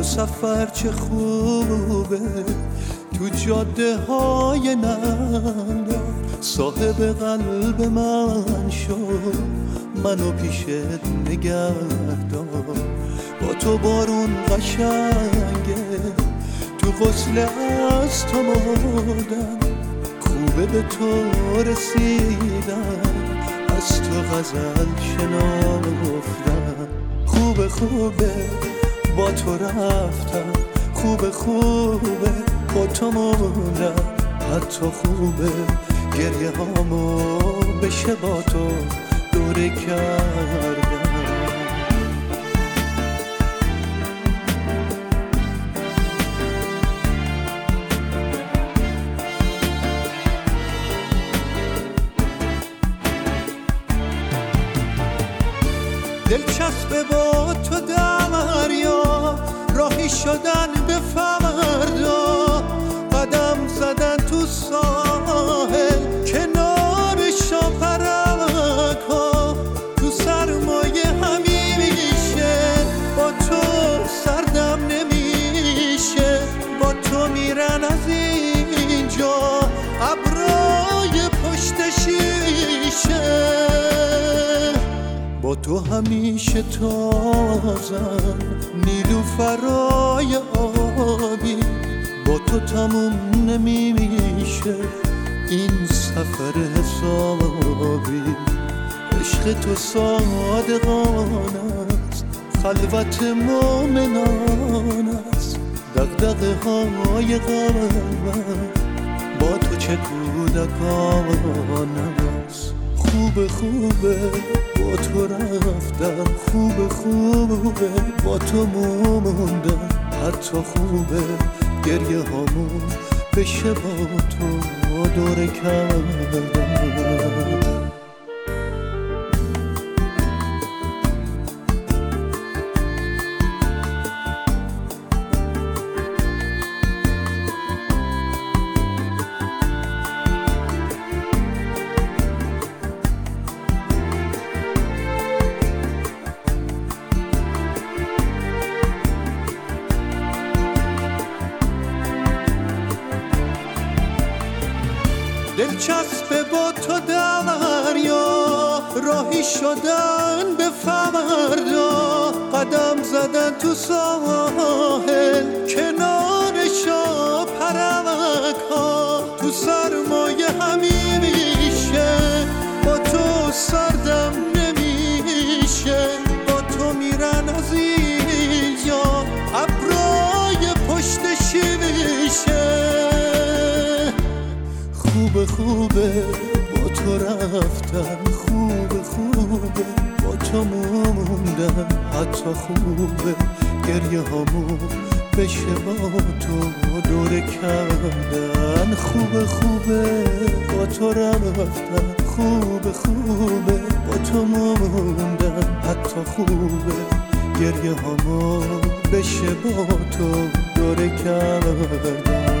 تو سفر چه خوبه، تو جاده های نرم صاحب قلب من شو، منو پیشت نگهدار. با تو بارون قشنگه، تو غسل از تو مردم، خوبه به تو رسیدم، از تو غزل شنافتم. خوبه خوبه با تو رفتم، خوبه خوبه با تو موندم، حتی خوبه گریه هامو بشه با تو دوره کردم. دلچسبه با تو دریا، راهی شدن به فردا، قدم زدن تو ساحل کنار شاپرکا، تو سرمایه همیشه با تو سردم نمیشه، با تو میرن از اینجا ابرای پشت شیشه، با تو همیشه تازم نیلوفرای آبی، با تو تموم نمیشه این سفر حسابی. عشق تو صادقانه است، خلوت مومنانه است، دغدغه های قلبم با تو چه کودکانه است. خوبه خوبه با تو رفتم، خوبه خوبه با تو موندم، حتی خوبه گریه هامون بشه با تو دوره کردم. دلچسبه با تو دریا، راهی شدن به فردا، قدم زدن تو ساحل کنار شاپرکا، تو سرمایه همیشه با تو سردم نمیشه، با تو میرن از اینجا ابرای پشت شیشه. خوبه خوبه با تو رفتم، خوبه خوبه با تو موندم، حتی خوبه گریه هامو بشه با تو دوره کردن. خوبه خوبه با تو رفتم، خوبه خوبه با تو موندم، حتی خوبه گریه هامو بشه با تو دوره کردن.